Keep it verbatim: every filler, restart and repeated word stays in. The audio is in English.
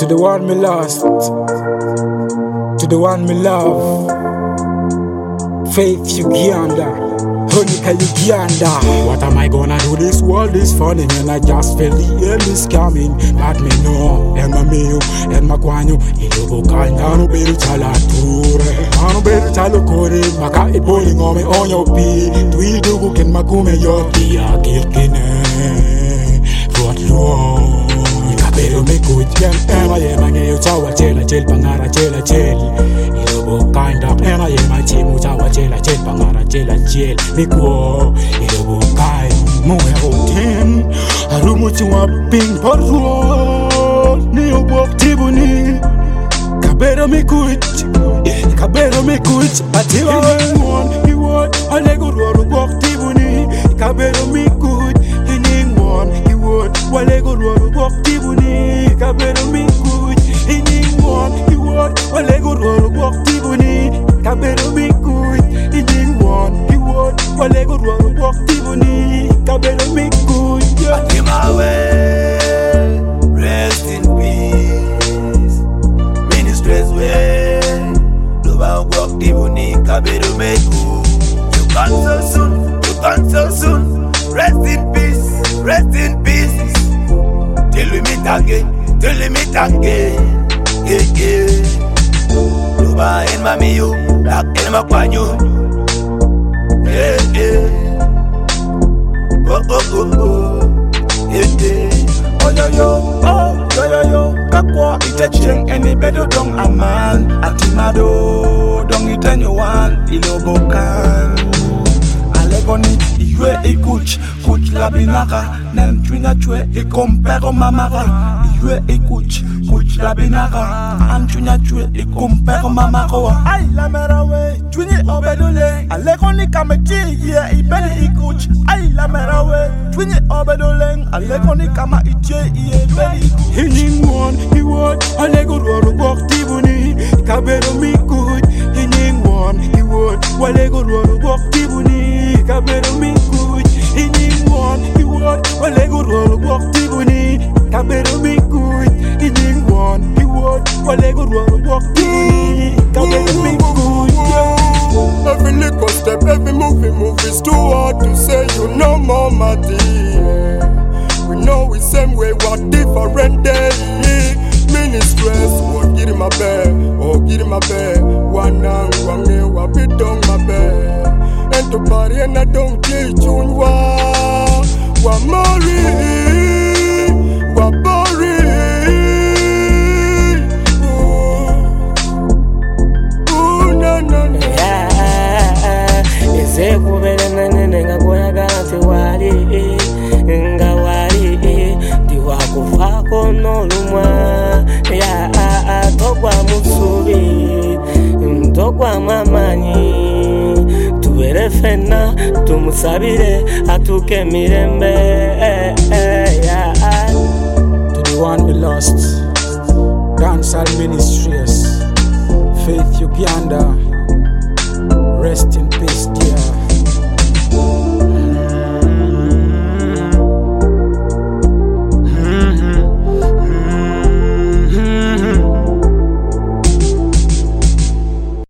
To the one me lost, to the one me love, Faith Uganda, Honika Uganda. What am I gonna do? This world is funny and I just feel the end is coming. But me know, and my meal, and my guano, Ilubo Kandano Beri Chalature, Mano Beri Chalukore, Maka it bowling on me on your pee. Tui Dugu can Makume Yoki, a Kilkine, what you pero me good young Emma Yemanga Yotawa Chela Chel Pangara Chela Chel Ilobo kind of Emma Yema Chimu Tawa Chela Chel Pangara Chela Chel Miko Ilobo kind Moe Hotin Arumuchi Waping Porro Neo Walk Tibuni Kabero me good Kabero me good Atiwa one he would Alego Walk Tibuni Kabero me good he would Walego walk Tibuni, Kabero me good. In one, he would Walego walk Tibuni, Kabero me good. In one, he would Walego walk Tibuni, Kabero me good. Atimawe, rest in peace. Ministries way, Loba walk Tibuni, Kabero me good. You can't so soon, you can't so soon. Rest in peace, rest in peace. Till we meet again, till we meet again. Yeah, yeah. Luba en mami yo, lak en makwanyo. Yeah, yeah. Oh, oh, oh, oh. Yeah, yeah. Oh, yo, yo, oh, yo, yo, yo. Kakwa ite cheng eni bedo dong aman. Atimado dong ite nyuan ilobokan. Alegoni iwe ikuch. Kuch la binaka, nem twina chwe e compero mamara. Iwe e kuch, kuch la binaka, am twina chwe e compero mamako. Ay la mera we, twini obedole. Alekoni kamechi ye e beli e kuch. Ay la mera we, twini obedole. Alekoni kama iche ye beli. Hining one, he would Alego walk Tibuni, Kabero me good. Hining one, he would Walego walk Tibuni, Kabero me good. In one, he would Walego walk Tibuni, Kabero me good. In one, he would Walego walk Tibuni, Kabero me good. Every little step, every movie, move is too hard to say. You know, Mama dear. We know we same way, what different day. Ministries, what get in my bed, oh get in my bed. One now, one day, what be done my bed. And to party and I don't teach you what Wa mori Wa bori Ooh, na na na Eze kubele nene nga goya ganti wali Nga wali Diwa kufako no lumwa Ya tokwa musubi Tokwa mamanyi Tuwere fena, tumusabire, atuke mirembe. To the one we lost, Dancehall Ministries, Faith Uganda, rest in